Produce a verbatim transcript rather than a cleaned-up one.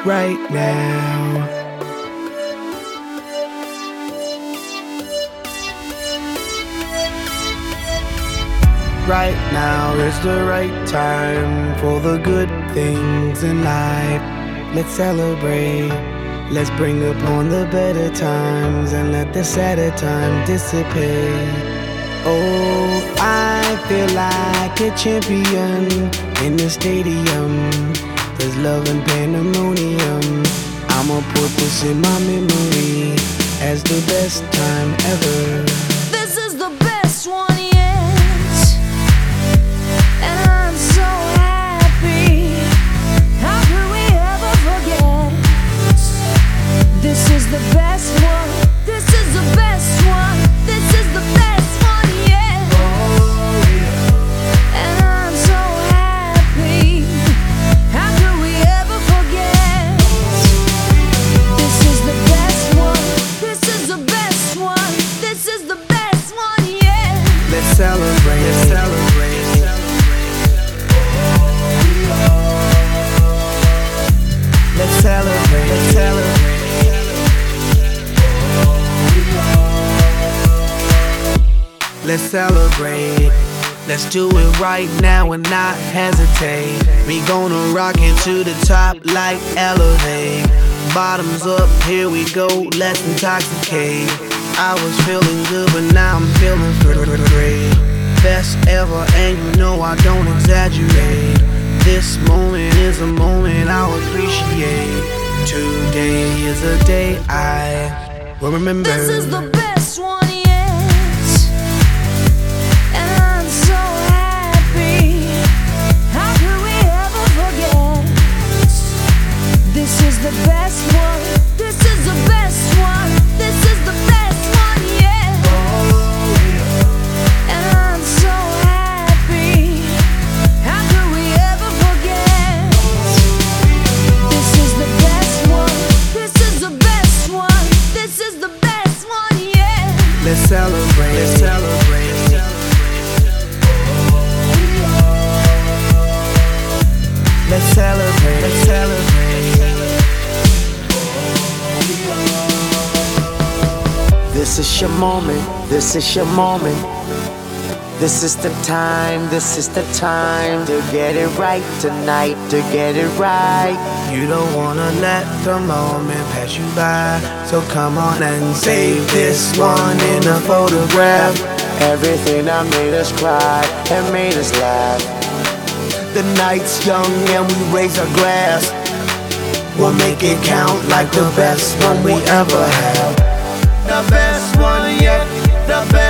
right now. Right now is the right time for the good things in life. Let's celebrate. Let's bring upon the better times and let the sadder time dissipate. Oh, I feel like a champion in the stadium. There's love and pandemonium. I'ma put this in my memory as the best time ever. This is the best one yet, and I'm so happy. How could we ever forget? This is the best one. This is the best one. This is the best one yet. Oh, yeah. And I'm so happy. How could we ever forget? This is the best one. This is the best one. This is the best one yet. Let's celebrate. Let's celebrate. Let's celebrate. Let's celebrate. Let's celebrate. Let's do it right now and not hesitate. We gonna rock it to the top like Elevate. Bottoms up, here we go, let's intoxicate. I was feeling good, but now I'm feeling great. Best ever, and you know I don't exaggerate. This moment is a moment I'll appreciate. Today is a day I will remember. This is the best one yet, and I'm so happy. How could we ever forget? This is the best one. This is the best one. This is the best one yet. And I'm so happy. How could we ever forget? This is the best one. This is the best one. This is the best one yet. Let's celebrate. Let's celebrate. Let's celebrate. Let's celebrate. This is your moment. This is your moment. This is the time. This is the time to get it right tonight. To get it right. You don't wanna let the moment pass you by, so come on and save this one in a photograph. Everything that made us cry and made us laugh. The night's young and we raise our glass. We'll make it count like the best one we ever had. The best one yet, the best.